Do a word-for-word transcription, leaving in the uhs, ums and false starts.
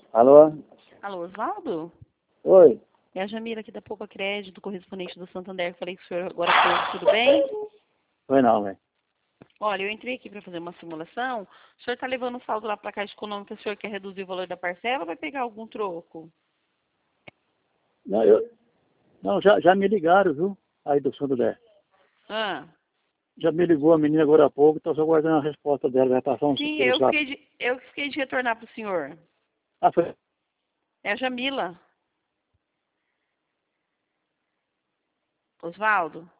Alô? Alô, Osvaldo? Oi. É a Jamila aqui da Poupa Crédito, correspondente do Santander. Falei com o senhor agora há pouco, tudo bem? Foi não, velho. Olha, eu entrei aqui para fazer uma simulação. O senhor está levando o saldo lá para a Caixa Econômica, o senhor quer reduzir o valor da parcela ou vai pegar algum troco? Não, eu, não já, já me ligaram, viu? Aí do Santander. Ah, Já me ligou a menina agora há pouco, estou só aguardando a resposta dela. Já passou um sim, pelo eu zap. fiquei de, eu fiquei de retornar para o senhor. Ah, foi. É a Jamila. Osvaldo?